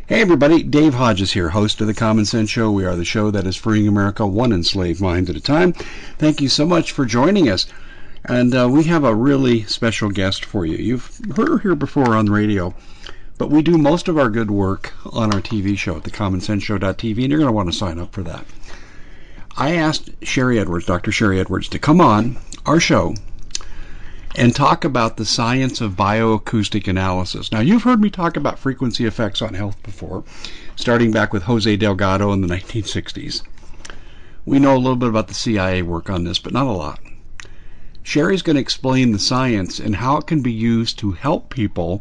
Hey everybody, Dave Hodges here, host of The Common Sense Show. We are the show that is freeing America one enslaved mind at a time. Thank you so much for joining us. And we have a really special guest for you. You've heard her here before on the radio, but we do most of our good work on our TV show at thecommonsenseshow.tv, and you're going to want to sign up for that. I asked Sharry Edwards, Dr. Sharry Edwards, to come on our show and talk about the science of bioacoustic analysis. Now, you've heard me talk about frequency effects on health before, starting back with Jose Delgado in the 1960s. We know a little bit about the CIA work on this, but not a lot. Sharry's going to explain the science and how it can be used to help people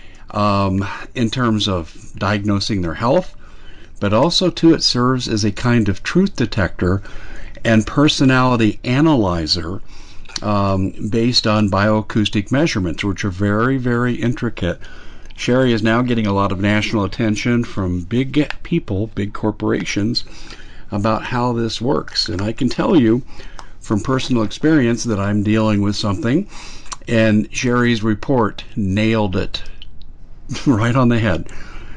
in terms of diagnosing their health, but also, too, it serves as a kind of truth detector and personality analyzer based on bioacoustic measurements, which are very, very intricate. Sharry is now getting a lot of national attention from big people, big corporations, about how this works. And I can tell you from personal experience that I'm dealing with something, and Sharry's report nailed it right on the head.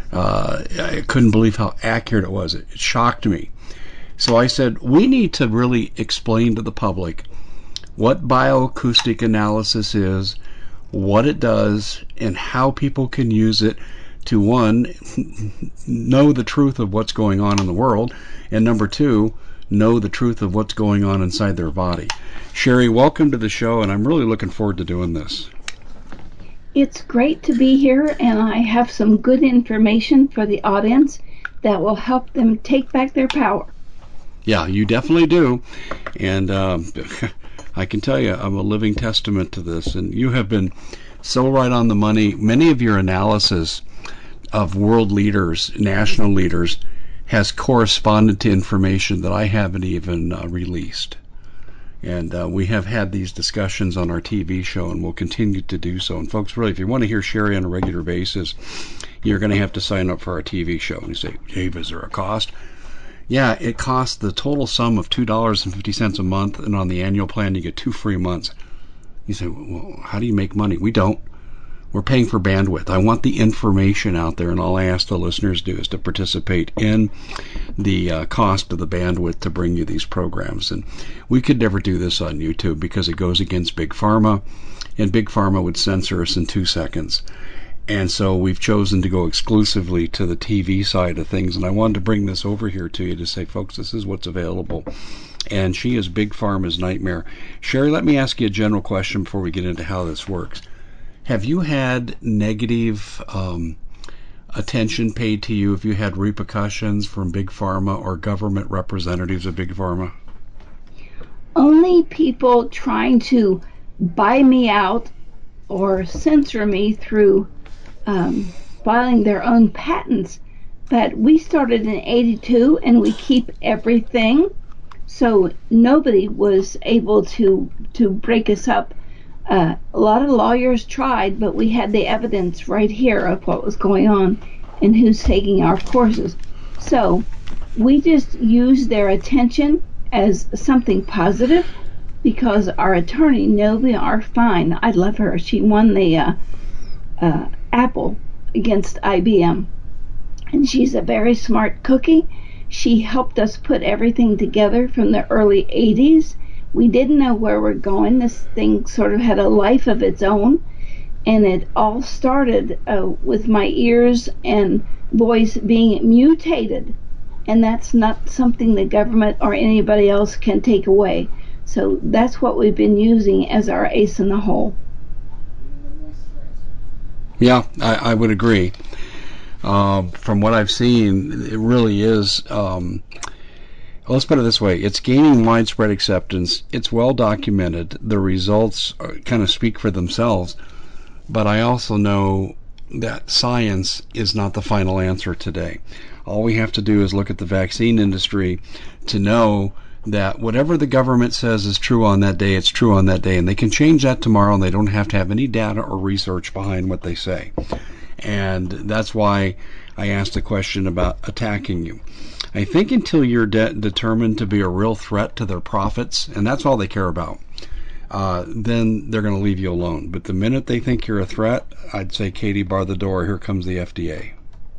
I couldn't believe how accurate it was. It shocked me. So I said, we need to really explain to the public what bioacoustic analysis is, what it does, and how people can use it to, one, know the truth of what's going on in the world, and number two, know the truth of what's going on inside their body. Sharry, welcome to the show, and I'm really looking forward to doing this. It's great to be here, and I have some good information for the audience that will help them take back their power. Yeah, you definitely do. And I can tell you, I'm a living testament to this, and you have been so right on the money. Many of your analysis of world leaders, national leaders, has corresponded to information that I haven't even released. And we have had these discussions on our TV show, and we'll continue to do so. And folks, really, if you want to hear Sharry on a regular basis, you're going to have to sign up for our TV show. And you say, Dave, is there a cost? Yeah, it costs the total sum of $2.50 a month, and on the annual plan you get 2 free months. You say, well, how do you make money? We don't. We're paying for bandwidth. I want the information out there, and all I ask the listeners to do is to participate in the cost of the bandwidth to bring you these programs. And we could never do this on YouTube because it goes against Big Pharma, and Big Pharma would censor us in 2 seconds. And so we've chosen to go exclusively to the TV side of things. And I wanted to bring this over here to you to say, folks, this is what's available. And she is Big Pharma's nightmare. Sharry, let me ask you a general question before we get into how this works. Have you had negative attention paid to you? Have you had repercussions from Big Pharma or government representatives of Big Pharma? Only people trying to buy me out or censor me through filing their own patents. But we started in '82 and we keep everything, so nobody was able to break us up. A lot of lawyers tried, but we had the evidence right here of what was going on and who's taking our courses. So we just use their attention as something positive, because our attorney, Novia R. Fine, I love her. She won the Apple against IBM. And she's a very smart cookie. She helped us put everything together from the early 80s. We didn't know where we're going. This thing sort of had a life of its own. And it all started with my ears and voice being mutated. And that's not something the government or anybody else can take away. So that's what we've been using as our ace in the hole. Yeah, I would agree. From what I've seen, it really is. Let's put it this way. It's gaining widespread acceptance. It's well documented. The results kind of speak for themselves. But I also know that science is not the final answer today. All we have to do is look at the vaccine industry to know that whatever the government says is true on that day, it's true on that day. And they can change that tomorrow, and they don't have to have any data or research behind what they say. And that's why I asked a question about attacking you. I think until you're determined to be a real threat to their profits, and that's all they care about, then they're going to leave you alone. But the minute they think you're a threat, I'd say, Katie, bar the door, here comes the FDA.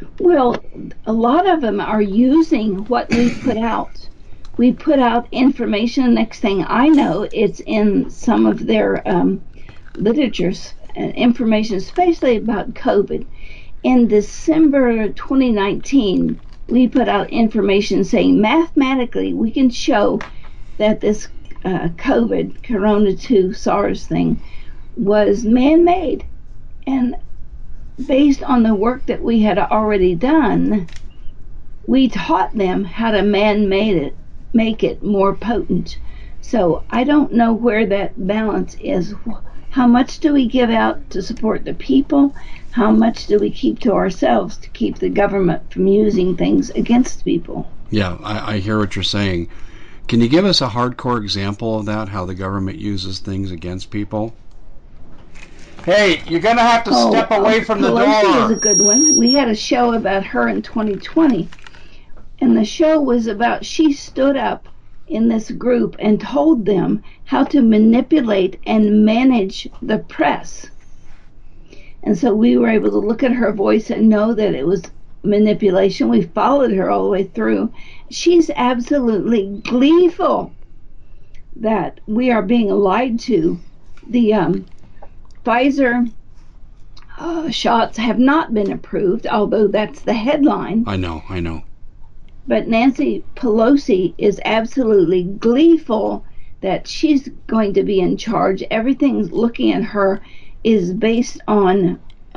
Well, a lot of them are using what we put out. We put out information. Next thing I know, it's in some of their literatures, information, especially about COVID. In December 2019, we put out information saying mathematically we can show that this COVID, Corona 2 SARS thing, was man-made. And based on the work that we had already done, we taught them how to make it more potent. So I don't know where that balance is. How much do we give out to support the people? How much do we keep to ourselves to keep the government from using things against people? Yeah, I hear what you're saying. Can you give us a hardcore example of that, how the government uses things against people? Hey, you're going to have to step away from the door. Pelosi is a good one. We had a show about her in 2020, and the show was about, she stood up in this group and told them how to manipulate and manage the press. And so we were able to look at her voice and know that it was manipulation. We followed her all the way through. She's absolutely gleeful that we are being lied to. The Pfizer shots have not been approved, although that's the headline. I know. But Nancy Pelosi is absolutely gleeful that she's going to be in charge. Everything looking at her is based on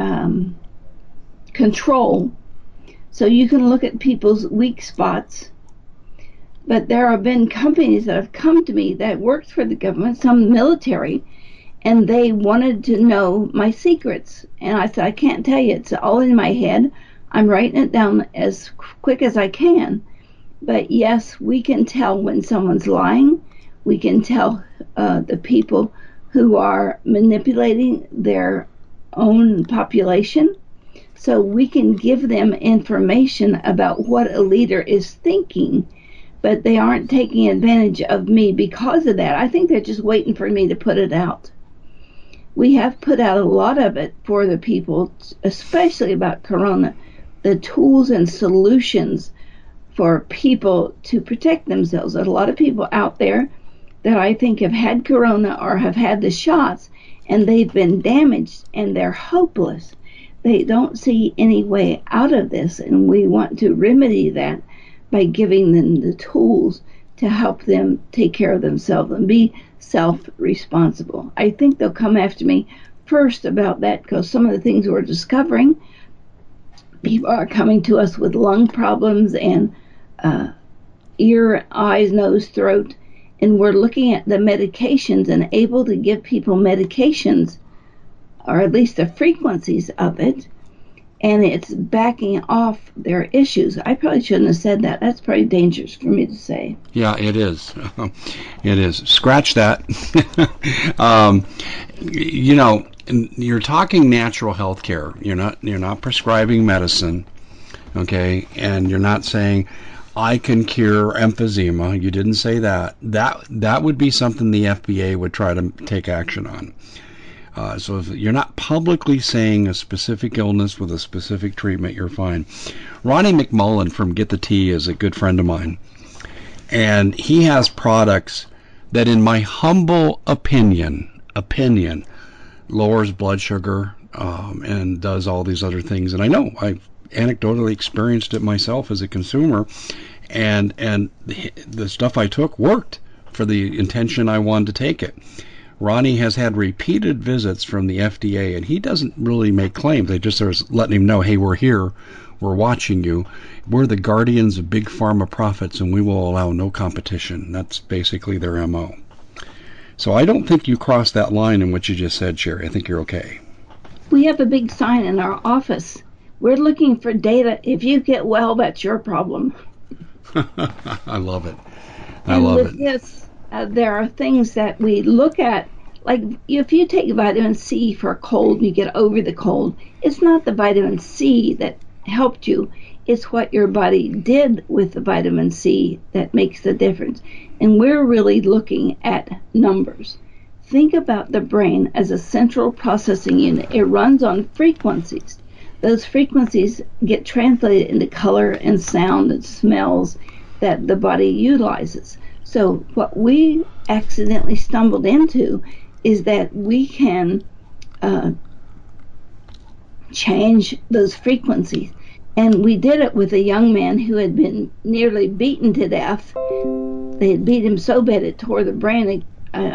control. So you can look at people's weak spots. But there have been companies that have come to me that worked for the government, some military, and they wanted to know my secrets. And I said, I can't tell you. It's all in my head. I'm writing it down as quick as I can. But yes, we can tell when someone's lying. We can tell the people who are manipulating their own population. So we can give them information about what a leader is thinking, but they aren't taking advantage of me because of that. I think they're just waiting for me to put it out. We have put out a lot of it for the people, especially about Corona, the tools and solutions for people to protect themselves. There's a lot of people out there that I think have had Corona or have had the shots, and they've been damaged and they're hopeless. They don't see any way out of this, and we want to remedy that by giving them the tools to help them take care of themselves and be self-responsible. I think they'll come after me first about that, because some of the things we're discovering, people are coming to us with lung problems and ear, eyes, nose, throat, and we're looking at the medications and able to give people medications, or at least the frequencies of it, and it's backing off their issues. I probably shouldn't have said that. That's probably dangerous for me to say. Yeah, it is. It is. Scratch that. You're talking natural health care. You're not prescribing medicine, okay? And you're not saying I can cure emphysema. You didn't say that. That would be something the FDA would try to take action on. So if you're not publicly saying a specific illness with a specific treatment, you're fine. Ronnie McMullen from Get the Tea is a good friend of mine. And he has products that, in my humble opinion, lowers blood sugar and does all these other things. And I know I've anecdotally experienced it myself as a consumer. And the stuff I took worked for the intention I wanted to take it. Ronnie has had repeated visits from the FDA, and he doesn't really make claims. They just are letting him know, hey, we're here, we're watching you. We're the guardians of big pharma profits, and we will allow no competition. That's basically their MO. So I don't think you crossed that line in what you just said, Sherry. I think you're okay. We have a big sign in our office. We're looking for data. If you get well, that's your problem. I love it. Yes. There are things that we look at, like if you take vitamin C for a cold and you get over the cold, it's not the vitamin C that helped you, it's what your body did with the vitamin C that makes the difference. And we're really looking at numbers. Think about the brain as a central processing unit. It runs on frequencies. those frequencies get translated into color and sound and smells that the body utilizes. So what we accidentally stumbled into is that we can change those frequencies. And we did it with a young man who had been nearly beaten to death. They had beat him so bad it tore the brain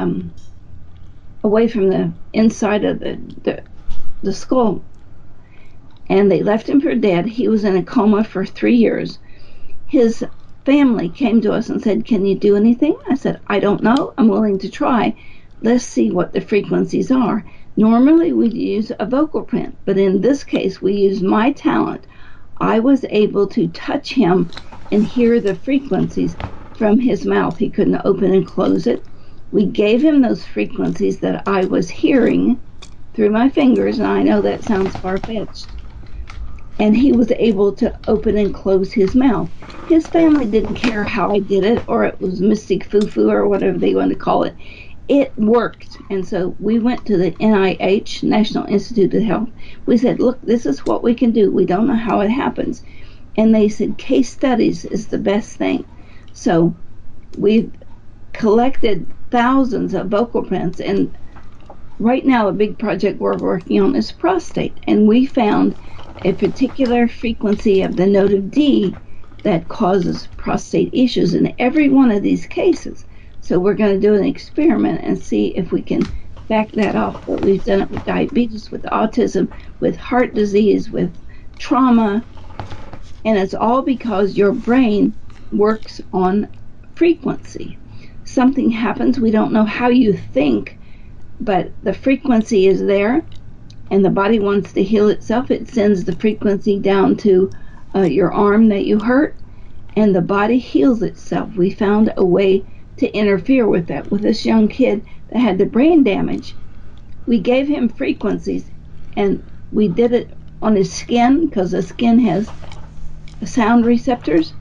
away from the inside of the skull. And they left him for dead. He was in a coma for 3 years. His family came to us and said, "Can you do anything?" I said, "I don't know. I'm willing to try. Let's see what the frequencies are." Normally we'd use a vocal print, but in this case we used my talent. I was able to touch him and hear the frequencies from his mouth. He couldn't open and close it. We gave him those frequencies that I was hearing through my fingers, and I know that sounds far-fetched. And he was able to open and close his mouth. His family didn't care how I did it, or it was mystic foo-foo or whatever they want to call it. It worked. And so we went to the NIH, National Institute of Health. We said, "Look, this is what we can do. We don't know how it happens." And they said, "Case studies is the best thing." So we've collected thousands of vocal prints, and right now a big project we're working on is prostate. And we found a particular frequency of the note of D that causes prostate issues in every one of these cases. So we're going to do an experiment and see if we can back that off. But we've done it with diabetes, with autism, with heart disease, with trauma. And it's all because your brain works on frequency. Something happens, we don't know how you think, but the frequency is there, and the body wants to heal itself. It sends the frequency down to your arm that you hurt, and the body heals itself. We found a way to interfere with that. With this young kid that had the brain damage, we gave him frequencies, and we did it on his skin because the skin has sound receptors.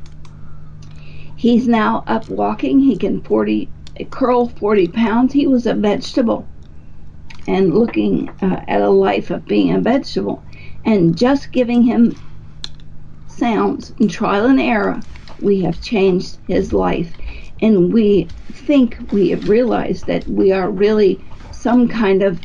He's now up walking. He can curl 40 pounds. He was a vegetable and looking at a life of being a vegetable. And just giving him sounds and trial and error, we have changed his life. And we think we have realized that we are really some kind of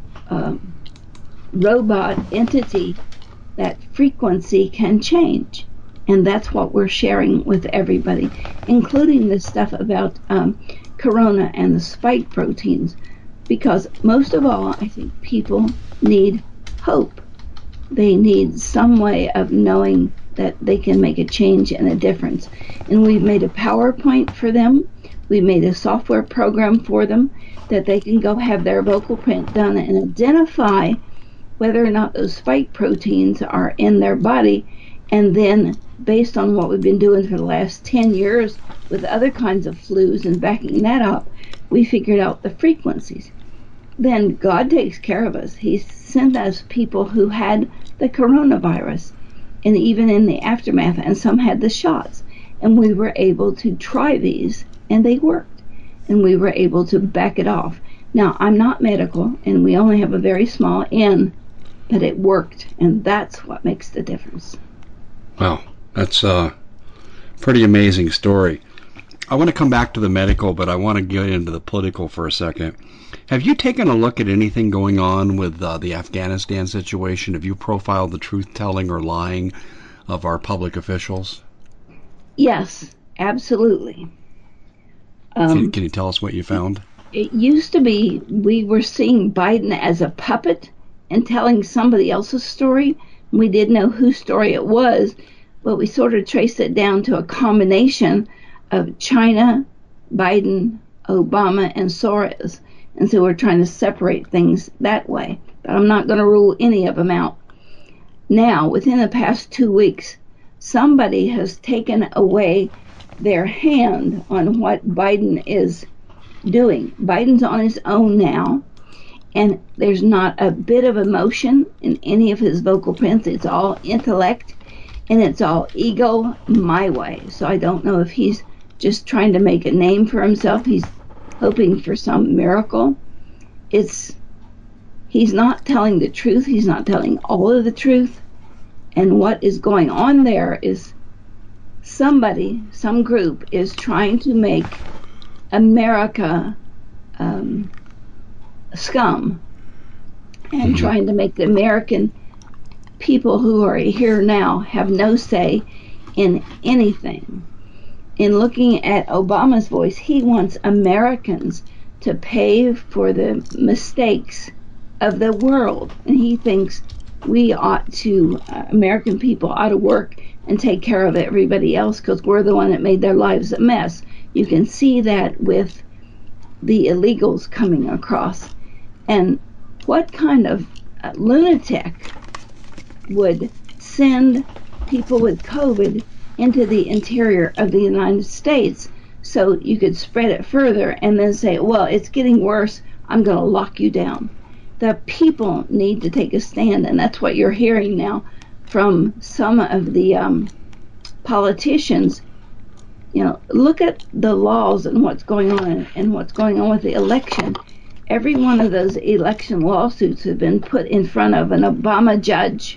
robot entity that frequency can change. And that's what we're sharing with everybody, including this stuff about corona and the spike proteins. Because most of all, I think people need hope. They need some way of knowing that they can make a change and a difference. And we've made a PowerPoint for them. We've made a software program for them that they can go have their vocal print done and identify whether or not those spike proteins are in their body. And then, based on what we've been doing for the last 10 years with other kinds of flus and backing that up, we figured out the frequencies. Then God takes care of us. He sent us people who had the coronavirus, and even in the aftermath, and some had the shots. And we were able to try these, and they worked. And we were able to back it off. Now, I'm not medical, and we only have a very small N, but it worked, and that's what makes the difference. Wow, that's a pretty amazing story. I want to come back to the medical, but I want to get into the political for a second. Have you taken a look at anything going on with the Afghanistan situation? Have you profiled the truth-telling or lying of our public officials? Yes, absolutely. Can you tell us what you found? It used to be we were seeing Biden as a puppet and telling somebody else's story. We didn't know whose story it was, but we sort of traced it down to a combination of China, Biden, Obama, and Soros. And so we're trying to separate things that way. But I'm not going to rule any of them out. Now, within the past 2 weeks, somebody has taken away their hand on what Biden is doing. Biden's on his own now, and there's not a bit of emotion in any of his vocal prints. It's all intellect, and it's all ego my way. So I don't know if he's just trying to make a name for himself. He's hoping for some miracle. He's not telling the truth. He's not telling all of the truth. And what is going on there is somebody, some group, is trying to make America scum, and trying to make the American people who are here now have no say in anything. In looking at Obama's voice, he wants Americans to pay for the mistakes of the world, and he thinks we ought to, American people ought to work and take care of everybody else because we're the one that made their lives a mess. You can see that with the illegals coming across. And what kind of lunatic would send people with COVID into the interior of the United States so you could spread it further and then say, well, it's getting worse, I'm going to lock you down? The people need to take a stand, and that's what you're hearing now from some of the politicians. You know, look at the laws and what's going on and what's going on with the election. Every one of those election lawsuits have been put in front of an Obama judge.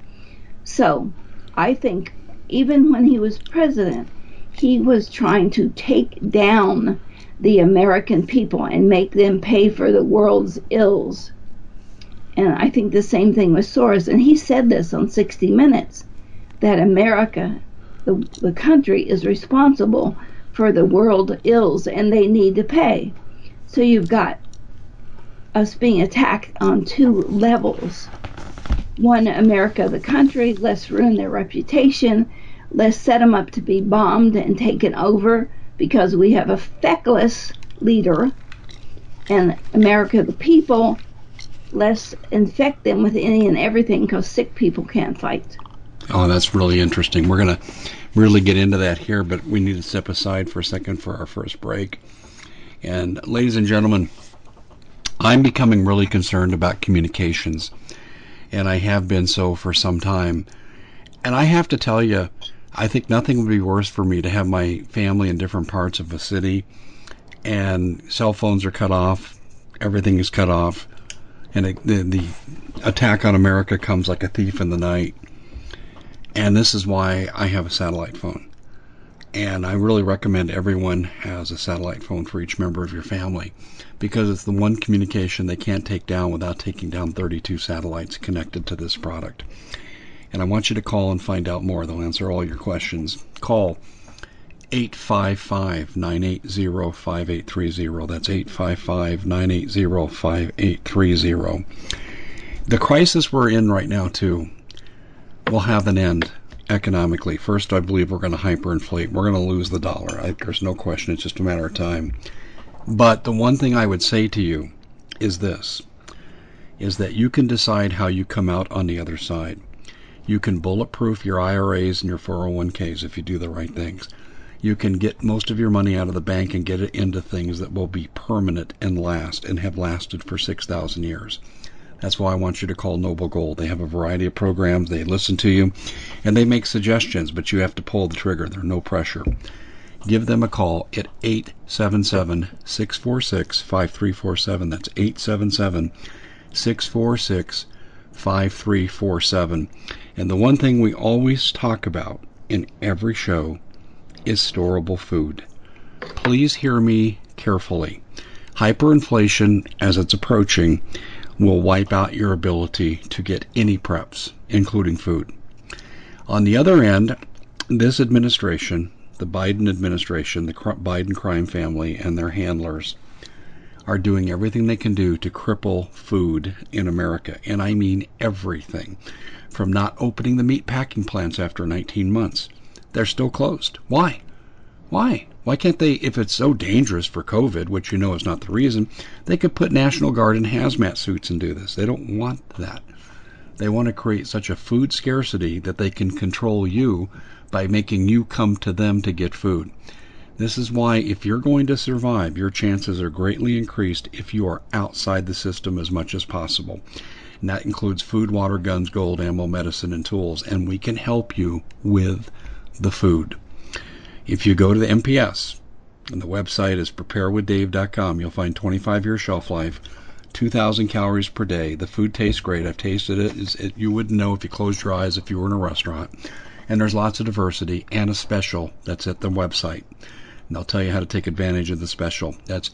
So I think even when he was president, he was trying to take down the American people and make them pay for the world's ills. And I think the same thing with Soros. And he said this on 60 Minutes, that America, the country, is responsible for the world ills and they need to pay. So you've got us being attacked on two levels. One, America, the country, let's ruin their reputation. Let's set them up to be bombed and taken over because we have a feckless leader. And America, the people, let's infect them with any and everything because sick people can't fight. Oh, that's really interesting. We're going to really get into that here, but we need to step aside for a second for our first break. And ladies and gentlemen, I'm becoming really concerned about communications, and I have been so for some time. And I have to tell you, I think nothing would be worse for me to have my family in different parts of a city, and cell phones are cut off, everything is cut off, and the attack on America comes like a thief in the night. And this is why I have a satellite phone. And I really recommend everyone has a satellite phone for each member of your family, because it's the one communication they can't take down without taking down 32 satellites connected to this product. And I want you to call and find out more. They'll answer all your questions. Call 855-980-5830. That's 855-980-5830. The crisis we're in right now, too, will have an end economically. First, I believe we're going to hyperinflate. We're going to lose the dollar. There's no question. It's just a matter of time. But the one thing I would say to you is this, is that you can decide how you come out on the other side. You can bulletproof your IRAs and your 401ks if you do the right things. You can get most of your money out of the bank and get it into things that will be permanent and last and have lasted for 6,000 years. That's why I want you to call Noble Gold. They have a variety of programs. They listen to you, and they make suggestions, but you have to pull the trigger. There's no pressure. Give them a call at 877-646-5347. That's 877-646-5347. And the one thing we always talk about in every show is storable food. Please hear me carefully. Hyperinflation, as it's approaching, will wipe out your ability to get any preps, including food. On the other end, this administration, the Biden administration, the Biden crime family, and their handlers are doing everything they can do to cripple food in America. And I mean everything. From not opening the meat packing plants after 19 months. They're still closed. Why? Why? Why can't they, if it's so dangerous for COVID, which you know is not the reason, they could put National Guard in hazmat suits and do this. They don't want that. They want to create such a food scarcity that they can control you by making you come to them to get food. This is why if you're going to survive, your chances are greatly increased if you are outside the system as much as possible. And that includes food, water, guns, gold, ammo, medicine, and tools. And we can help you with the food. If you go to the MPS, and the website is preparewithdave.com, you'll find 25-year shelf life, 2,000 calories per day. The food tastes great. I've tasted it. You wouldn't know if you closed your eyes if you were in a restaurant. And there's lots of diversity and a special that's at the website. And they'll tell you how to take advantage of the special. That's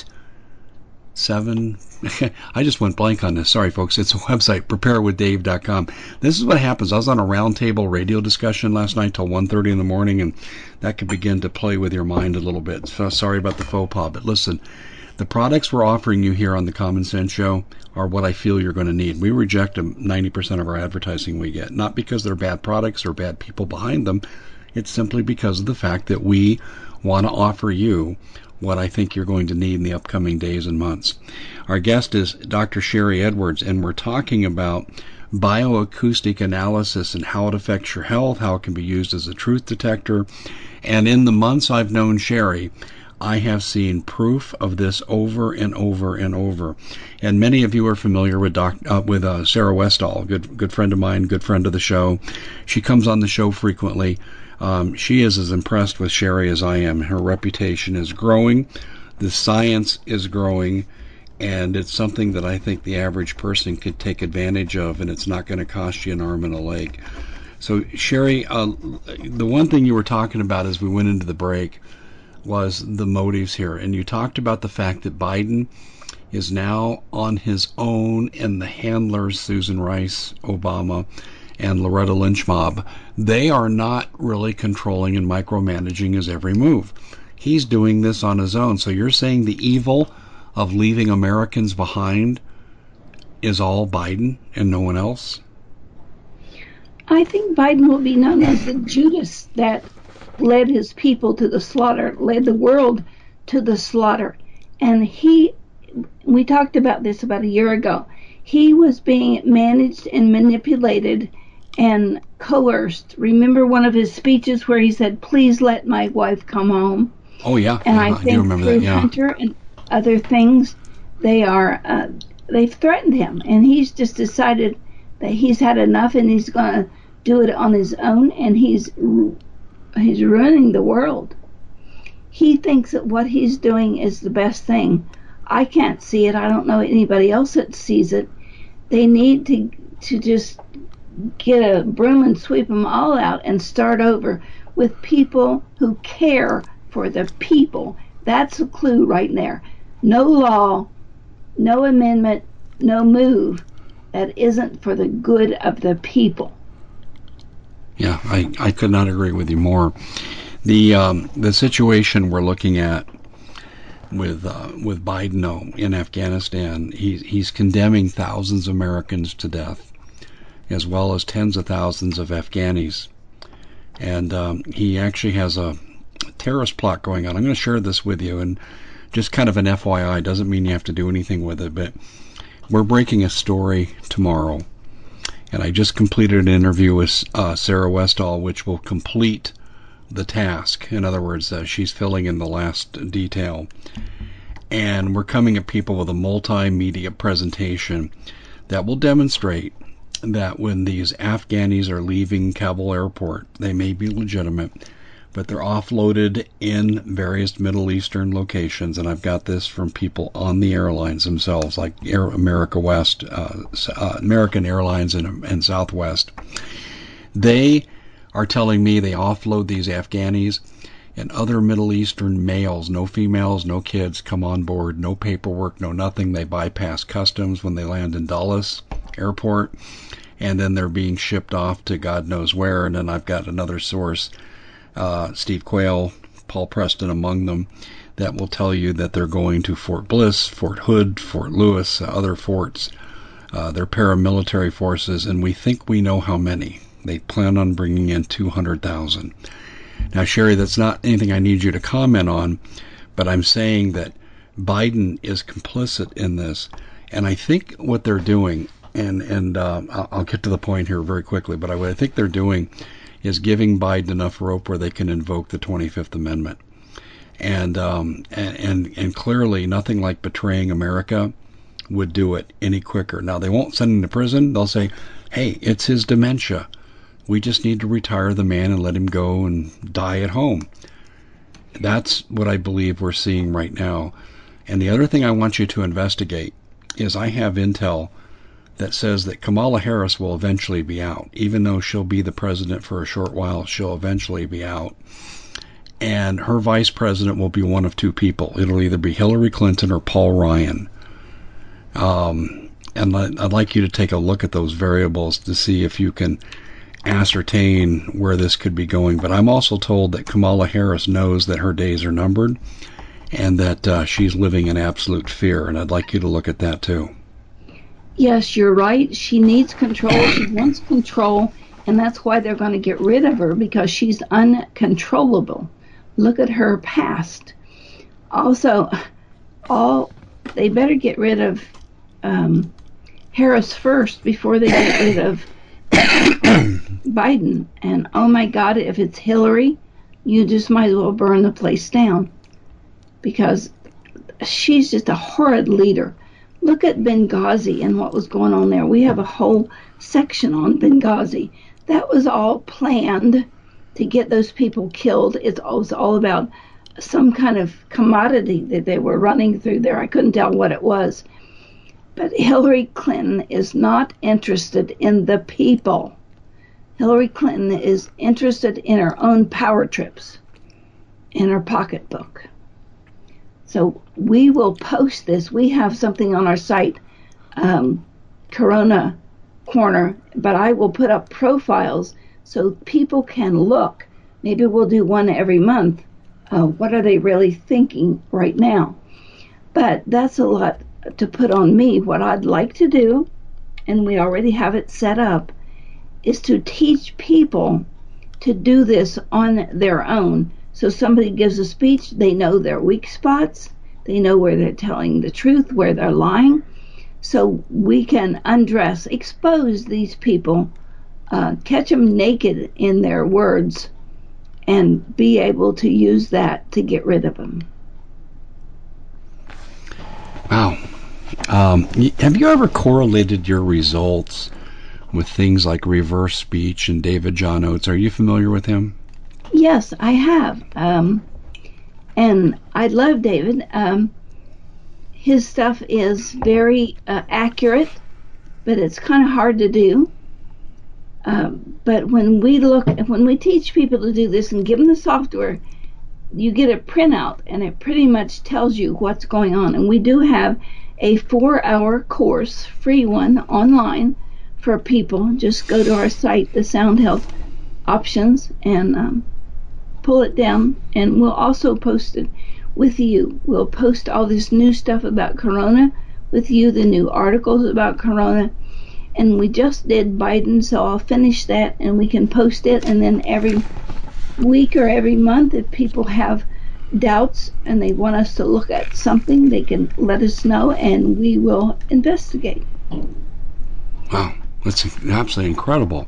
7. I just went blank on this. Sorry, folks. It's a website, preparewithdave.com. This is what happens. I was on a roundtable radio discussion last night till 1:30 in the morning, and that could begin to play with your mind a little bit. So sorry about the faux pas, but listen, the products we're offering you here on the Common Sense Show are what I feel you're going to need. We reject 90% of our advertising we get, not because they're bad products or bad people behind them. It's simply because of the fact that we want to offer you what I think you're going to need in the upcoming days and months. Our guest is Dr. Sharry Edwards, and we're talking about bioacoustic analysis and how it affects your health, how it can be used as a truth detector. And in the months I've known Sharry, I have seen proof of this over and over and over. And many of you are familiar with Sarah Westall, good friend of mine, good friend of the show. She comes on the show frequently. She is as impressed with Sharry as I am. Her reputation is growing. The science is growing. And it's something that I think the average person could take advantage of, and it's not going to cost you an arm and a leg. So, Sharry, the one thing you were talking about as we went into the break was the motives here. And you talked about the fact that Biden is now on his own, and the handlers, Susan Rice, Obama, and Loretta Lynch mob, they are not really controlling and micromanaging his every move. He's doing this on his own. So you're saying the evil of leaving Americans behind is all Biden and no one else? I think Biden will be known as the Judas that led his people to the slaughter, led the world to the slaughter. And we talked about this about a year ago. He was being managed and manipulated and coerced. Remember one of his speeches where he said, "Please let my wife come home"? Oh, yeah. And I think through Hunter and other things, they've threatened him, and he's just decided that he's had enough, and he's going to do it on his own, and he's ruining the world. He thinks that what he's doing is the best thing. I can't see it. I don't know anybody else that sees it. They need to just get a broom and sweep them all out and start over with people who care for the people. That's a clue right there. No law, no amendment, no move that isn't for the good of the people. Yeah, I could not agree with you more. The situation we're looking at with Biden in Afghanistan, he's condemning thousands of Americans to death, as well as tens of thousands of Afghanis. And he actually has a terrorist plot going on. I'm going to share this with you, and just kind of an FYI, doesn't mean you have to do anything with it, but we're breaking a story tomorrow. And I just completed an interview with Sarah Westall, which will complete the task. In other words, she's filling in the last detail. And we're coming at people with a multimedia presentation that will demonstrate that when these Afghanis are leaving Kabul airport, they may be legitimate, but they're offloaded in various Middle Eastern locations. And I've got this from people on the airlines themselves, like American Airlines and Southwest. They are telling me they offload these Afghanis, and other Middle Eastern males, no females, no kids, come on board, no paperwork, no nothing. They bypass customs when they land in Dulles Airport, and then they're being shipped off to God knows where. And then I've got another source, Steve Quayle, Paul Preston among them, that will tell you that they're going to Fort Bliss, Fort Hood, Fort Lewis, other forts. They're paramilitary forces, and we think we know how many. They plan on bringing in 200,000. Now, Sharry, that's not anything I need you to comment on, but I'm saying that Biden is complicit in this, and I think what they're doing, and I'll get to the point here very quickly, but what I think they're doing is giving Biden enough rope where they can invoke the 25th Amendment. And clearly nothing like betraying America would do it any quicker. Now, they won't send him to prison. They'll say, hey, it's his dementia. We just need to retire the man and let him go and die at home. That's what I believe we're seeing right now. And the other thing I want you to investigate is I have intel that says that Kamala Harris will eventually be out. Even though she'll be the president for a short while, she'll eventually be out. And her vice president will be one of two people. It'll either be Hillary Clinton or Paul Ryan. And I'd like you to take a look at those variables to see if you can ascertain where this could be going. But I'm also told that Kamala Harris knows that her days are numbered and that she's living in absolute fear. And I'd like you to look at that too. Yes, you're right. She needs control. She wants control, and that's why they're going to get rid of her, because she's uncontrollable. Look at her past. Also, they better get rid of Harris first before they get rid of Biden. And oh my God, if it's Hillary, you just might as well burn the place down, because she's just a horrid leader. Look at Benghazi and what was going on there. We have a whole section on Benghazi. That was all planned to get those people killed. It was all about some kind of commodity that they were running through there. I couldn't tell what it was. But Hillary Clinton is not interested in the people. Hillary Clinton is interested in her own power trips, in her pocketbook. So we will post this. We have something on our site, Corona Corner, but I will put up profiles so people can look. Maybe we'll do one every month. What are they really thinking right now? But that's a lot to put on me. What I'd like to do, and we already have it set up, is to teach people to do this on their own. So somebody gives a speech, they know their weak spots, they know where they're telling the truth, where they're lying. So we can expose these people, catch them naked in their words, and be able to use that to get rid of them. Wow. Have you ever correlated your results with things like reverse speech and David John Oates? Are you familiar with him? Yes, I have. And I love David. His stuff is very accurate, but it's kind of hard to do. But when we teach people to do this and give them the software, you get a printout and it pretty much tells you what's going on. And we do have a 4-hour course, free one, online for people. Just go to our site, the Sound Health Options, and pull it down, and we'll also post it with you. We'll post all this new stuff about Corona with you, the new articles about Corona. And we just did Biden, so I'll finish that and we can post it. And then every week or every month, if people have doubts and they want us to look at something, they can let us know and we will investigate. Wow, that's absolutely incredible.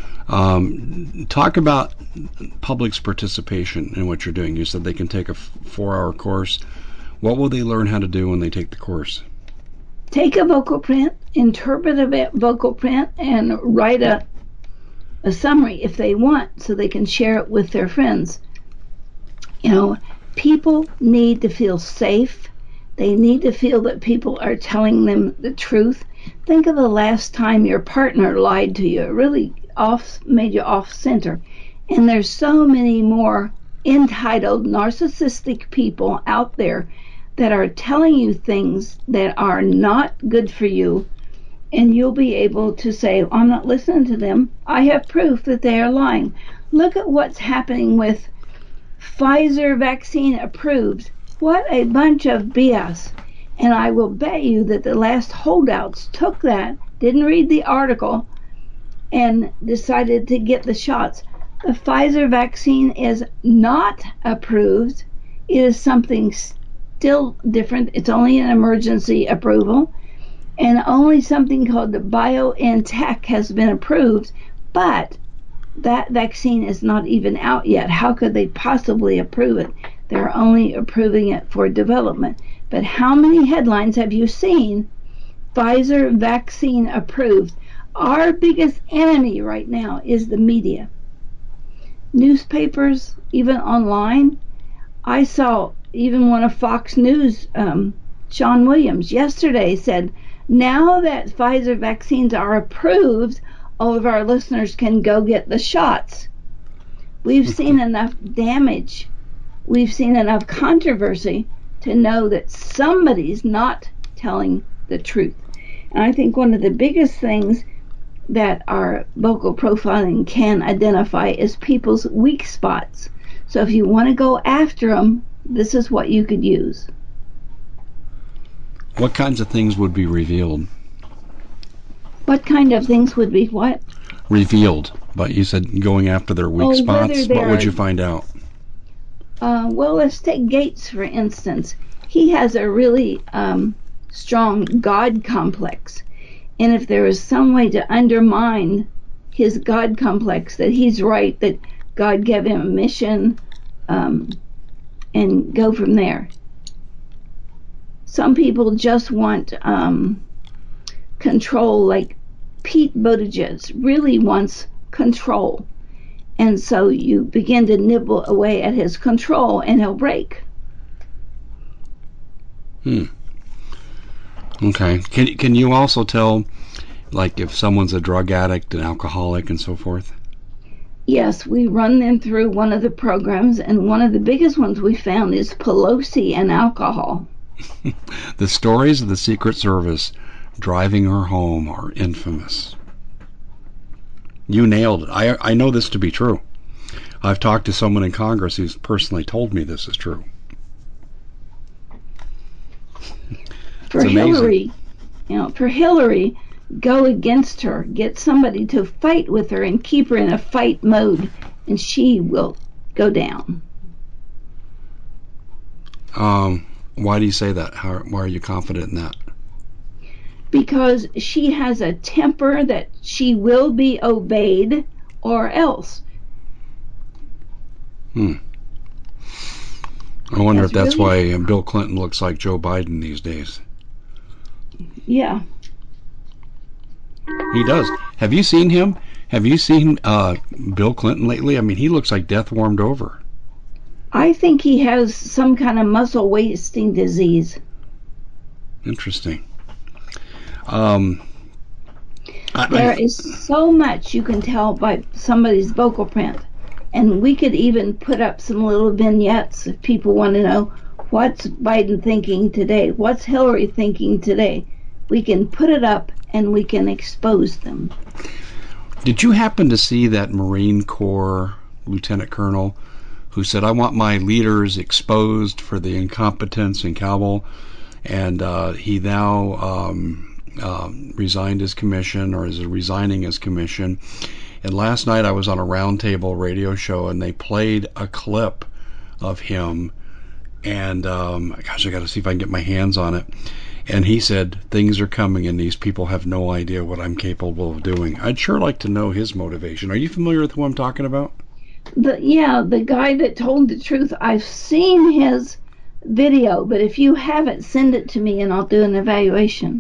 Talk about public's participation in what you're doing. You said they can take a 4-hour course. What will they learn how to do when they take the course? Take a vocal print, interpret a vocal print, and write a summary if they want, so they can share it with their friends. You know, people need to feel safe. They need to feel that people are telling them the truth. Think of the last time your partner lied to you. It really made you off center. And there's so many more entitled, narcissistic people out there that are telling you things that are not good for you, and you'll be able to say, I'm not listening to them. I have proof that they are lying. Look at what's happening with Pfizer vaccine approved. What a bunch of BS. And I will bet you that the last holdouts took that, didn't read the article, and decided to get the shots. The Pfizer vaccine is not approved. It is something still different. It's only an emergency approval, and only something called the BioNTech has been approved, but that vaccine is not even out yet. How could they possibly approve it? They're only approving it for development. But how many headlines have you seen? Pfizer vaccine approved. Our biggest enemy right now is the media. Newspapers, even online. I saw even one of Fox News, Sean Williams, yesterday said Now that Pfizer vaccines are approved, all of our listeners can go get the shots. We've seen enough damage, we've seen enough controversy to know that somebody's not telling the truth. And I think one of the biggest things that our vocal profiling can identify is people's weak spots. So if you want to go after them, this is what you could use. What kinds of things would be revealed? What kind of things would be what? Revealed. But you said going after their weak spots. What would you find out? Well, let's take Gates, for instance. He has a really strong God complex. And if there is some way to undermine his God complex, that he's right, that God gave him a mission, and go from there. Some people just want control, like Pete Buttigieg really wants control. And so you begin to nibble away at his control and he'll break. Okay. Can you also tell, like, if someone's a drug addict, an alcoholic, and so forth? Yes, we run them through one of the programs, and one of the biggest ones we found is Pelosi and alcohol. The stories of the Secret Service driving her home are infamous. You nailed it. I know this to be true. I've talked to someone in Congress who's personally told me this is true. For Hillary, go against her. Get somebody to fight with her and keep her in a fight mode, and she will go down. Why do you say that? Why are you confident in that? Because she has a temper that she will be obeyed or else. I wonder if that's why Bill Clinton looks like Joe Biden these days. Yeah. He does. Have you seen him? Have you seen Bill Clinton lately? I mean, he looks like death warmed over. I think he has some kind of muscle wasting disease. Interesting. There is so much you can tell by somebody's vocal print. And we could even put up some little vignettes if people want to know what's Biden thinking today, what's Hillary thinking today. We can put it up and we can expose them. Did you happen to see that Marine Corps Lieutenant Colonel who said, I want my leaders exposed for the incompetence in Kabul, and he now resigned his commission, or is resigning his commission. And last night I was on a roundtable radio show and they played a clip of him, and gosh, I got to see if I can get my hands on it. And he said, things are coming and these people have no idea what I'm capable of doing. I'd sure like to know his motivation. Are you familiar with who I'm talking about? The guy that told the truth. I've seen his video, but if you haven't, send it to me and I'll do an evaluation.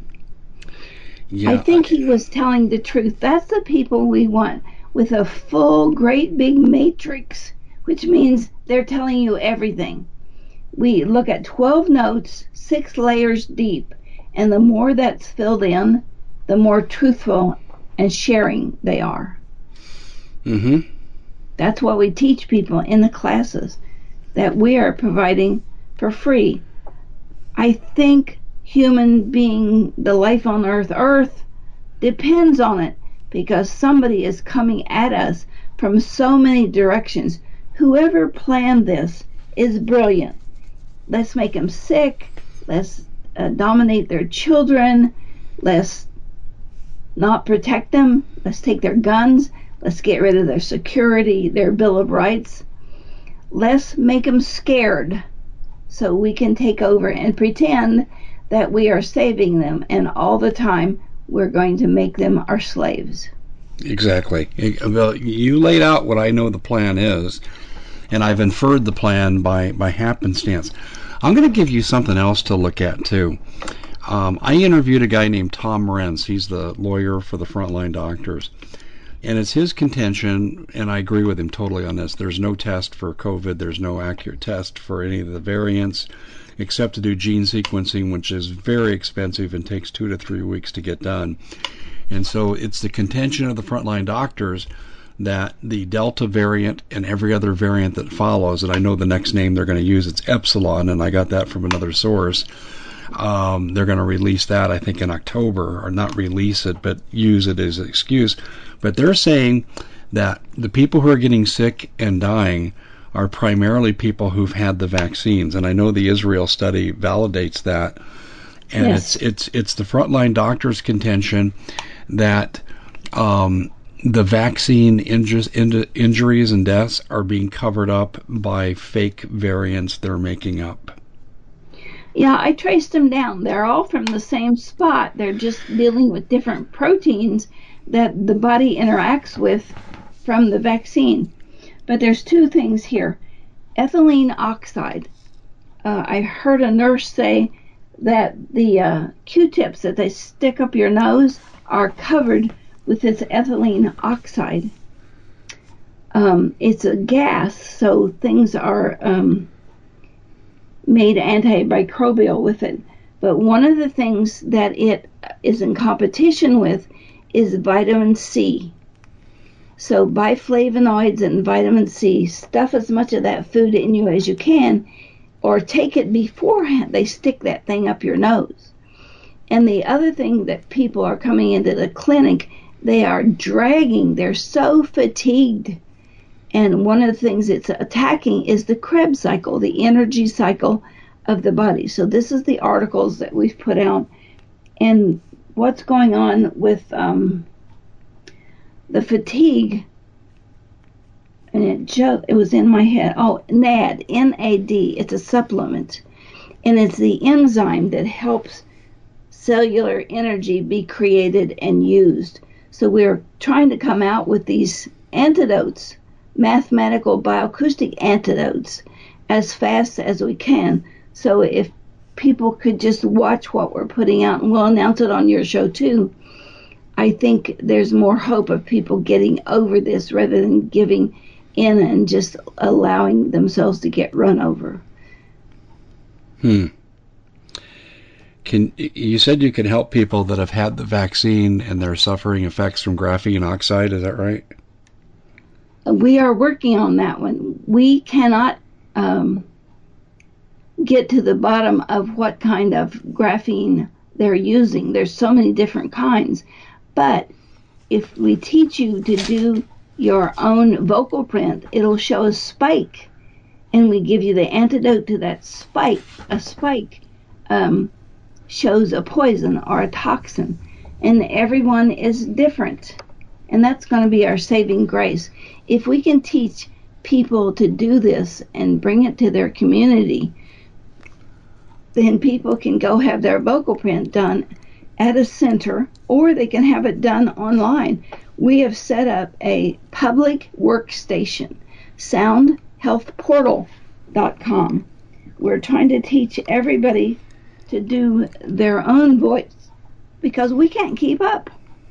Yeah, I think he was telling the truth. That's the people we want, with a full, great big matrix, which means they're telling you everything. We look at 12 notes, 6 layers deep, and the more that's filled in, the more truthful and sharing they are. Mm-hmm. That's what we teach people in the classes that we are providing for free. I think human being, the life on Earth depends on it, because somebody is coming at us from so many directions. Whoever planned this is brilliant. Let's make them sick. Let's dominate their children. Let's not protect them. Let's take their guns. Let's get rid of their security, their Bill of Rights. Let's make them scared so we can take over and pretend that we are saving them, and all the time we're going to make them our slaves. Exactly. Well, you laid out what I know the plan is, and I've inferred the plan by happenstance. I'm going to give you something else to look at, too. I interviewed a guy named Tom Renz. He's the lawyer for the Frontline Doctors. And it's his contention, and I agree with him totally on this, there's no test for COVID, there's no accurate test for any of the variants, except to do gene sequencing, which is very expensive and takes 2 to 3 weeks to get done. And so it's the contention of the frontline doctors that the Delta variant and every other variant that follows, and I know the next name they're going to use, it's Epsilon, and I got that from another source. They're going to release that, I think, in October, or not release it, but use it as an excuse. But they're saying that the people who are getting sick and dying are primarily people who've had the vaccines, and I know the Israel study validates that. And yes. it's the frontline doctor's contention that the vaccine injuries and deaths are being covered up by fake variants they're making up. Yeah, I traced them down. They're all from the same spot. They're just dealing with different proteins that the body interacts with from the vaccine. But there's two things here. Ethylene oxide. I heard a nurse say that the Q-tips that they stick up your nose are covered with this ethylene oxide. It's a gas, so things are made antimicrobial with it. But one of the things that it is in competition with is vitamin C. So biflavonoids and vitamin C, stuff as much of that food in you as you can, or take it beforehand. They stick that thing up your nose. And the other thing that people are coming into the clinic, they are dragging. They're so fatigued. And one of the things it's attacking is the Krebs cycle, the energy cycle of the body. So this is the articles that we've put out. And what's going on with the fatigue, and it was in my head. Oh, NAD, N-A-D, it's a supplement. And it's the enzyme that helps cellular energy be created and used. So we're trying to come out with these antidotes, mathematical bioacoustic antidotes, as fast as we can. So if people could just watch what we're putting out, and we'll announce it on your show too, I think there's more hope of people getting over this rather than giving in and just allowing themselves to get run over. You said you can help people that have had the vaccine and they're suffering effects from graphene oxide, is that right? We are working on that one. We cannot get to the bottom of what kind of graphene they're using. There's so many different kinds. But if we teach you to do your own vocal print, it'll show a spike, and we give you the antidote to that spike. A spike shows a poison or a toxin, and everyone is different, and that's going to be our saving grace. If we can teach people to do this and bring it to their community, then people can go have their vocal print done at a center, or they can have it done online. We have set up a public workstation, soundhealthportal.com. We're trying to teach everybody to do their own voice because we can't keep up.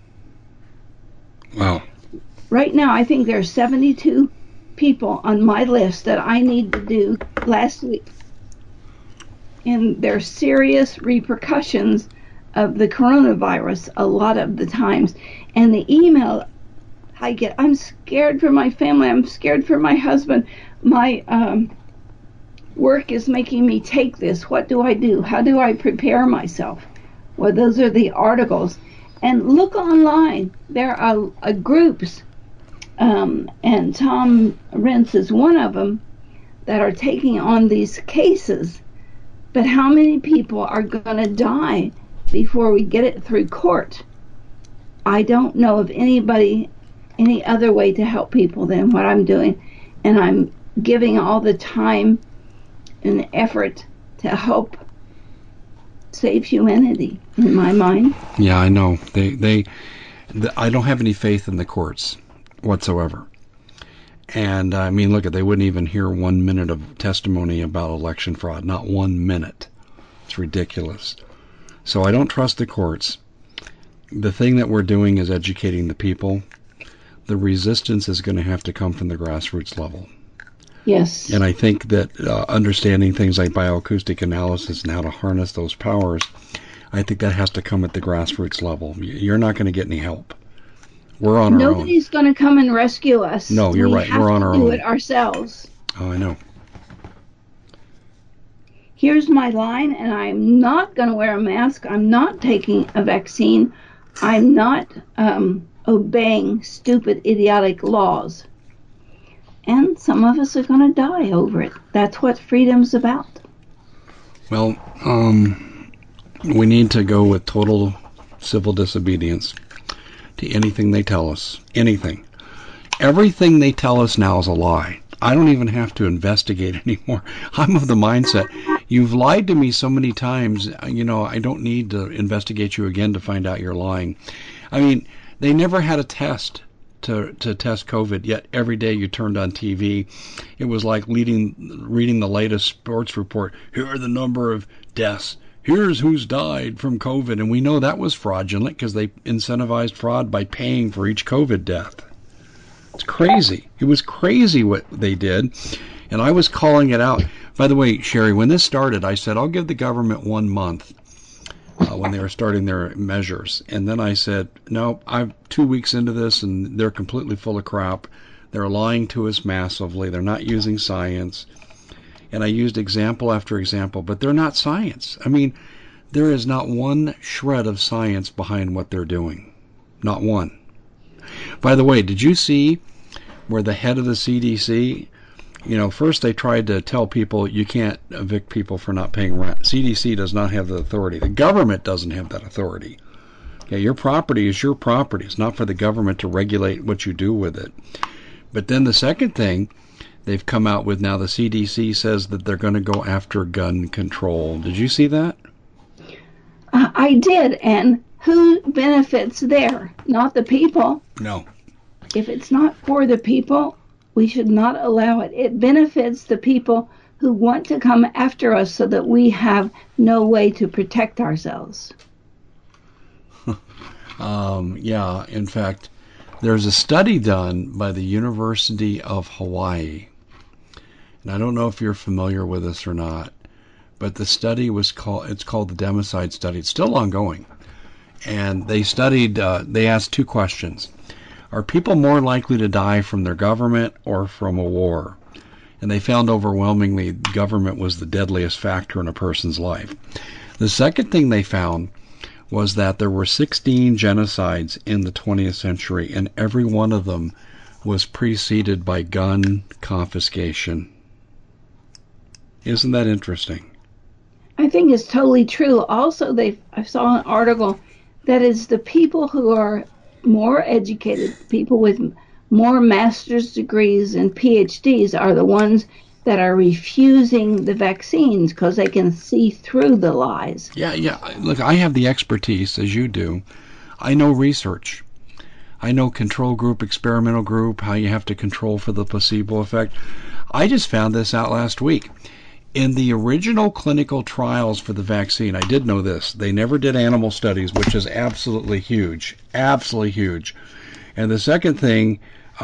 Wow. Right now, I think there are 72 people on my list that I need to do last week. And there are serious repercussions of the coronavirus a lot of the times. And the email I get, I'm scared for my family, I'm scared for my husband, my work is making me take this. What do I do? How do I prepare myself? Well, those are the articles. And look online. There are groups, and Tom Renz is one of them, that are taking on these cases. But how many people are going to die before we get it through court? I don't know of anybody, any other way to help people than what I'm doing. And I'm giving all the time and effort to help save humanity, in my mind. Yeah, I know. I don't have any faith in the courts whatsoever. And I mean, look, they wouldn't even hear 1 minute of testimony about election fraud. Not 1 minute. It's ridiculous. So I don't trust the courts. The thing that we're doing is educating the people. the resistance is going to have to come from the grassroots level. Yes. And I think that understanding things like bioacoustic analysis and how to harness those powers, I think that has to come at the grassroots level. You're not going to get any help. We're on our own. Nobody's going to come and rescue us. No, you're right. We're on our own. We have to do it ourselves. Oh, I know. Here's my line, and I'm not going to wear a mask. I'm not taking a vaccine. I'm not obeying stupid, idiotic laws. And some of us are going to die over it. That's what freedom's about. Well, we need to go with total civil disobedience to anything they tell us. Anything. Everything they tell us now is a lie. I don't even have to investigate anymore. I'm of the mindset, you've lied to me so many times, I don't need to investigate you again to find out you're lying. I mean, they never had a test to test COVID, yet every day you turned on TV, it was like reading the latest sports report. Here are the number of deaths. Here's who's died from COVID. And we know that was fraudulent because they incentivized fraud by paying for each COVID death. It's crazy. It was crazy what they did. And I was calling it out. By the way, Sherry, when this started, I said, I'll give the government 1 month when they were starting their measures. And then I said, no, I'm 2 weeks into this and they're completely full of crap. They're lying to us massively. They're not using science. And I used example after example, but they're not science. I mean, there is not one shred of science behind what they're doing. Not one. By the way, did you see where the head of the CDC, first they tried to tell people you can't evict people for not paying rent. CDC does not have the authority. The government doesn't have that authority. Okay, your property is your property. It's not for the government to regulate what you do with it. But then the second thing they've come out with now, the CDC says that they're going to go after gun control. Did you see that? I did, and who benefits there? Not the people. No. If it's not for the people, we should not allow it. It benefits the people who want to come after us so that we have no way to protect ourselves. Yeah, in fact, there's a study done by the University of Hawaii. And I don't know if you're familiar with this or not, but the study it's called the Democide Study. It's still ongoing. And they asked 2 questions. Are people more likely to die from their government or from a war? And they found overwhelmingly government was the deadliest factor in a person's life. The second thing they found was that there were 16 genocides in the 20th century, and every one of them was preceded by gun confiscation. Isn't that interesting? I think it's totally true. Also, I saw an article that is the people who are more educated, people with more master's degrees and PhDs are the ones that are refusing the vaccines because they can see through the lies. Yeah. Look, I have the expertise, as you do. I know research. I know control group, experimental group, how you have to control for the placebo effect. I just found this out last week. In the original clinical trials for the vaccine, I did know this. They never did animal studies, which is absolutely huge. Absolutely huge. And the second thing,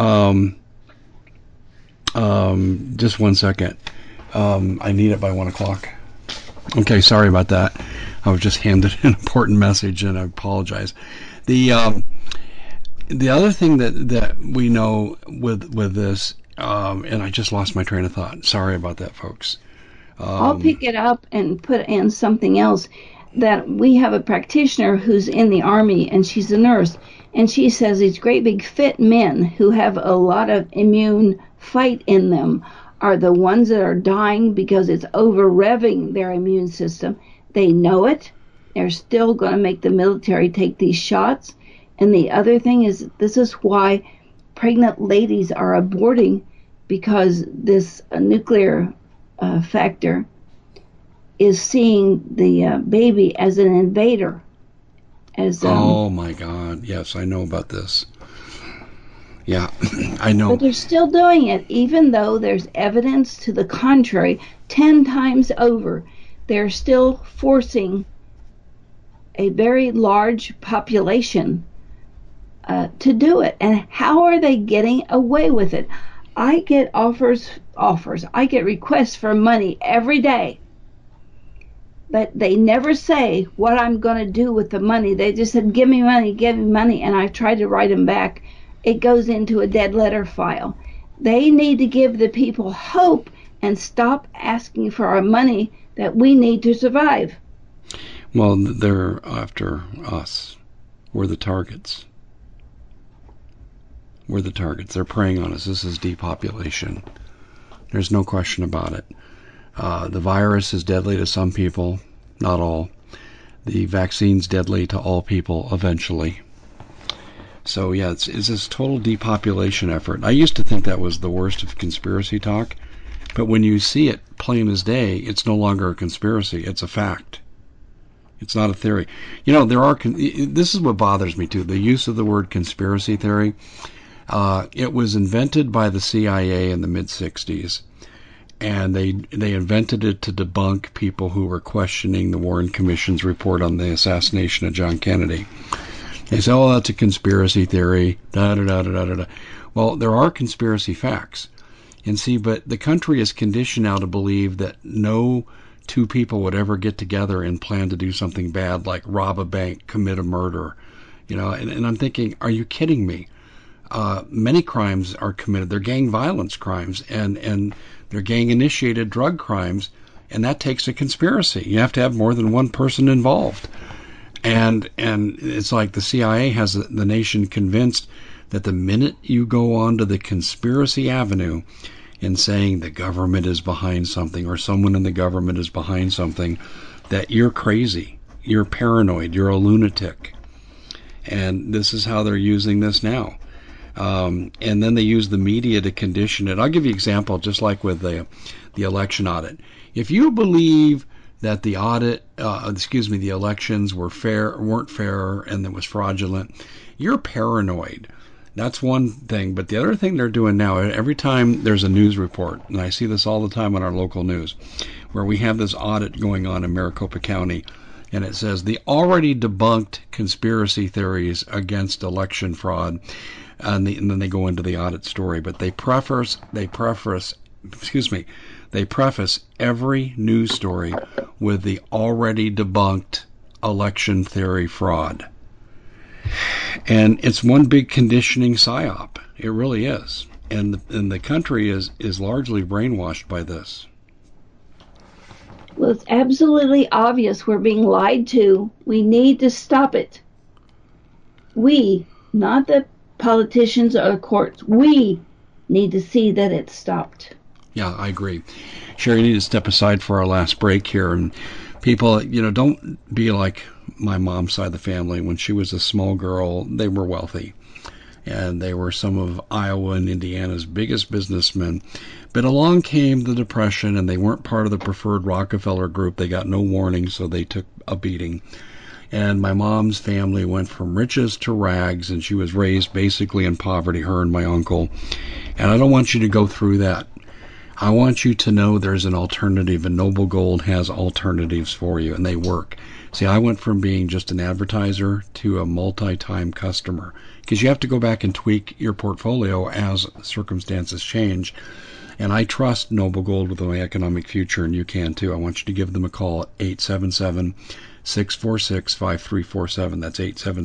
just 1 second. I need it by 1 o'clock. Okay, sorry about that. I was just handed an important message, and I apologize. The other thing that we know with this, and I just lost my train of thought. Sorry about that, folks. I'll pick it up and put in something else. That we have a practitioner who's in the Army, and she's a nurse, and she says these great big fit men who have a lot of immune fight in them are the ones that are dying because it's over-revving their immune system. They know it. They're still going to make the military take these shots. And the other thing is, this is why pregnant ladies are aborting, because this nuclear factor is seeing the baby as an invader. Oh my God! Yes, I know about this. Yeah, I know. But they're still doing it, even though there's evidence to the contrary. 10 times over, they're still forcing a very large population to do it. And how are they getting away with it? I get offers. I get requests for money every day. But they never say what I'm going to do with the money. They just said, give me money. And I try to write them back. It goes into a dead letter file. They need to give the people hope and stop asking for our money that we need to survive. Well, they're after us. We're the targets. We're the targets. They're preying on us. This is depopulation. There's no question about it. The virus is deadly to some people, not all. The vaccine's deadly to all people eventually. So yeah, it's this total depopulation effort. I used to think that was the worst of conspiracy talk, but when you see it plain as day, it's no longer a conspiracy. It's a fact. It's not a theory. You know, this is what bothers me too, the use of the word conspiracy theory. It was invented by the CIA in the mid-'60s. And they invented it to debunk people who were questioning the Warren Commission's report on the assassination of John Kennedy. They say, oh, that's a conspiracy theory, da-da-da-da-da-da. Well, there are conspiracy facts. And see, but the country is conditioned now to believe that no two people would ever get together and plan to do something bad like rob a bank, commit a murder. You know, and I'm thinking, are you kidding me? Many crimes are committed. They're gang violence crimes, and they're gang-initiated drug crimes, and that takes a conspiracy. You have to have more than one person involved. And it's like the CIA has the nation convinced that the minute you go onto the conspiracy avenue in saying the government is behind something or someone in the government is behind something, that you're crazy, you're paranoid, you're a lunatic. And this is how they're using this now. And then they use the media to condition it. I'll give you an example, just like with the election audit. If you believe that the elections weren't fair, and it was fraudulent, you're paranoid. That's one thing. But the other thing they're doing now, every time there's a news report, and I see this all the time on our local news, where we have this audit going on in Maricopa County, and it says the already debunked conspiracy theories against election fraud. And then they go into the audit story, but they preface every news story with the already debunked election theory fraud. And it's one big conditioning psyop. It really is. And the country is largely brainwashed by this. Well, it's absolutely obvious we're being lied to. We need to stop it. We, not the politicians or the courts, we need to see that it's stopped. Yeah, I agree. Sherry, you need to step aside for our last break here. And people, don't be like my mom's side of the family. When she was a small girl, they were wealthy. And they were some of Iowa and Indiana's biggest businessmen. But along came the Depression, and they weren't part of the preferred Rockefeller group. They got no warning, so they took a beating. And my mom's family went from riches to rags, and she was raised basically in poverty, her and my uncle. And I don't want you to go through that. I want you to know there's an alternative, and Noble Gold has alternatives for you, and they work. See, I went from being just an advertiser to a multi-time customer, because you have to go back and tweak your portfolio as circumstances change. And I trust Noble Gold with my economic future, and you can too. I want you to give them a call at 877-646-5347. That's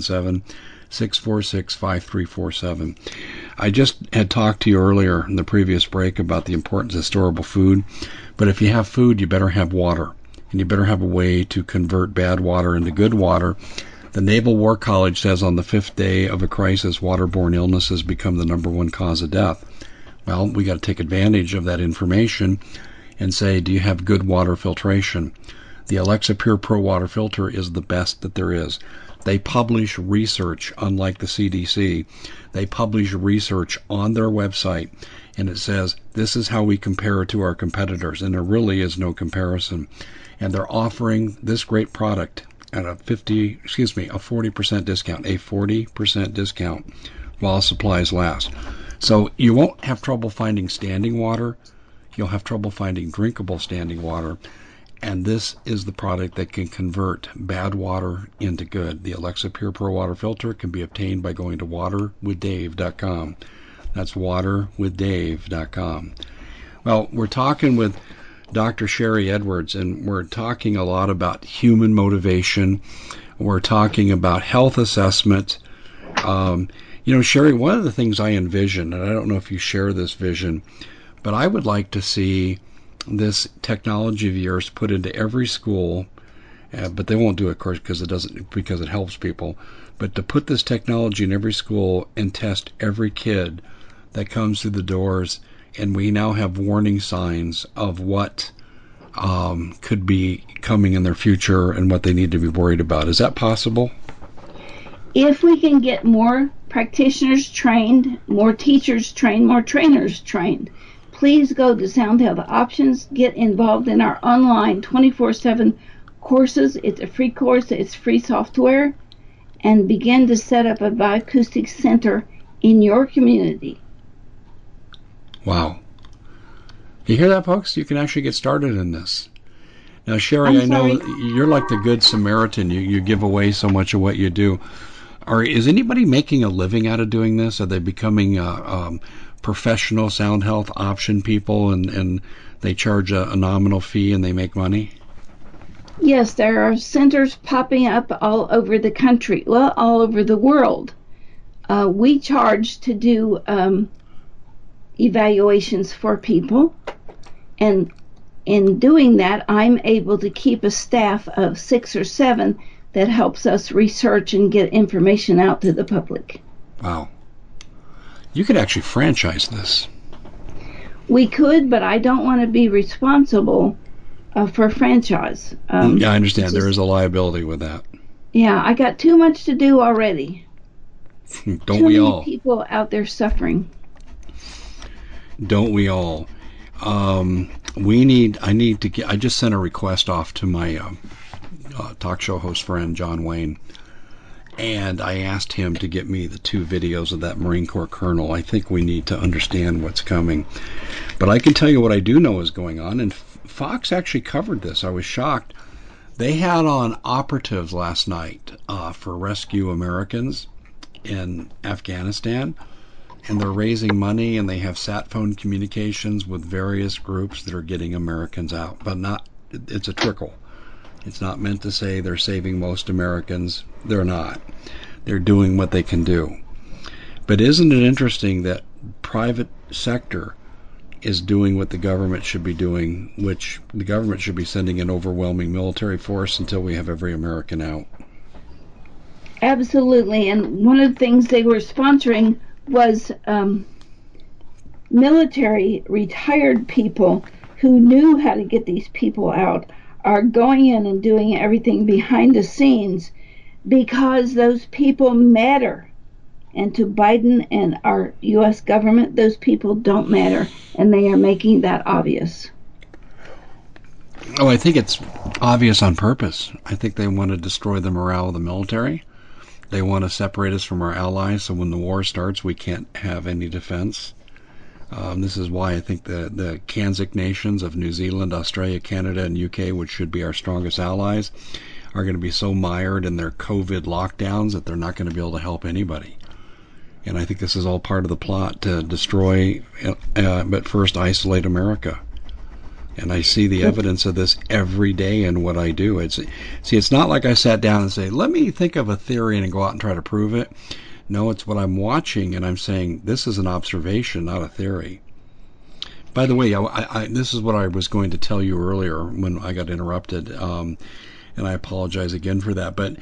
877-646-5347. I just had talked to you earlier in the previous break about the importance of storable food. But if you have food, you better have water. And you better have a way to convert bad water into good water. The Naval War College says on the 5th day of a crisis, waterborne illnesses become the #1 cause of death. Well, we got to take advantage of that information and say, do you have good water filtration? The Alexa Pure Pro water filter is the best that there is. They publish research, unlike the CDC. They publish research on their website, and it says, this is how we compare to our competitors, and there really is no comparison. And they're offering this great product at a 40% discount while supplies last. So you won't have trouble finding standing water. You'll have trouble finding drinkable standing water. And this is the product that can convert bad water into good. The Alexa Pure Pro Water Filter can be obtained by going to waterwithdave.com. That's waterwithdave.com. Well, we're talking with Dr. Sharry Edwards, and we're talking a lot about human motivation. We're talking about health assessment. Sharry, one of the things I envision, and I don't know if you share this vision, but I would like to see this technology of yours put into every school, but they won't do it, of course, because it helps people. But to put this technology in every school and test every kid that comes through the doors, and we now have warning signs of what could be coming in their future and what they need to be worried about. Is that possible? If we can get more practitioners trained, more teachers trained, more trainers trained, please go to Sound Health Options, get involved in our online 24/7 courses. It's a free course, it's free software, and begin to set up a bioacoustic center in your community. Wow. You hear that, folks? You can actually get started in this. Now, Sharry, I know you're like the good Samaritan. You give away so much of what you do. Is anybody making a living out of doing this? Are they becoming professional sound health option people, and they charge a nominal fee and they make money? Yes, there are centers popping up all over the country, well, all over the world. We charge to do evaluations for people, and in doing that, I'm able to keep a staff of 6 or 7 that helps us research and get information out to the public. Wow. You could actually franchise this. We could, but I don't want to be responsible for franchise. Yeah, I understand. There is a liability with that. Yeah, I got too much to do already. Don't we all? Too many people out there suffering. Don't we all? I just sent a request off to my talk show host friend, John Wayne, and I asked him to get me the 2 videos of that Marine Corps colonel. I think we need to understand what's coming. But I can tell you what I do know is going on, and Fox actually covered this. I was shocked. They had on operatives last night for Rescue Americans in Afghanistan, and they're raising money, and they have sat phone communications with various groups that are getting Americans out, but it's a trickle. It's not meant to say they're saving most Americans. They're not. They're doing what they can do. But isn't it interesting that private sector is doing what the government should be doing, which the government should be sending an overwhelming military force until we have every American out? Absolutely. And one of the things they were sponsoring was military retired people who knew how to get these people out are going in and doing everything behind the scenes because those people matter. And to Biden and our U.S. government, those people don't matter, and they are making that obvious. Oh, I think it's obvious on purpose. I think they want to destroy the morale of the military. They want to separate us from our allies, so when the war starts, we can't have any defense. This is why I think the Kanzik nations of New Zealand, Australia, Canada, and UK, which should be our strongest allies, are going to be so mired in their COVID lockdowns that they're not going to be able to help anybody. And I think this is all part of the plot to destroy, but first isolate America. And I see the evidence of this every day in what I do. It's not like I sat down and say, let me think of a theory and go out and try to prove it. No, it's what I'm watching, and I'm saying, this is an observation, not a theory. By the way, this is what I was going to tell you earlier when I got interrupted, and I apologize again for that. But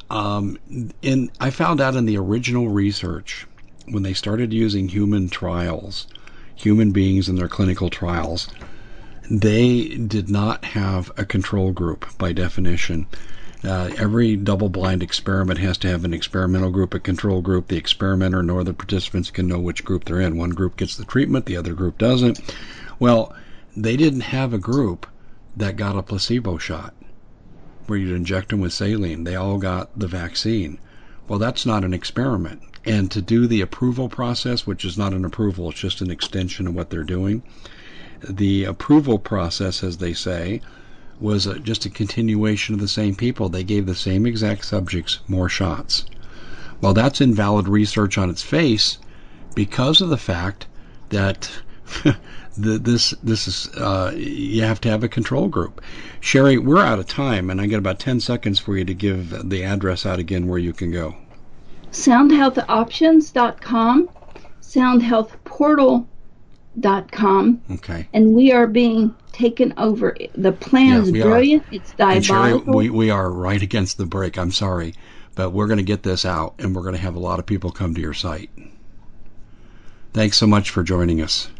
I found out in the original research, when they started using human beings in their clinical trials, they did not have a control group by definition. Every double-blind experiment has to have an experimental group, a control group. The experimenter nor the participants can know which group they're in. One group gets the treatment, the other group doesn't. Well, they didn't have a group that got a placebo shot where you'd inject them with saline. They all got the vaccine. Well, that's not an experiment. And to do the approval process, which is not an approval, it's just an extension of what they're doing, the approval process, as they say, was just a continuation of the same people. They gave the same exact subjects more shots. Well, that's invalid research on its face because of the fact that this is you have to have a control group. Sherry, we're out of time, and I got about 10 seconds for you to give the address out again where you can go. SoundHealthOptions.com, SoundHealthPortal.com. Okay. And we are being taken over. The plan is brilliant. It's diabolical. And Sherry, we are right against the break. I'm sorry. But we're going to get this out, and we're going to have a lot of people come to your site. Thanks so much for joining us.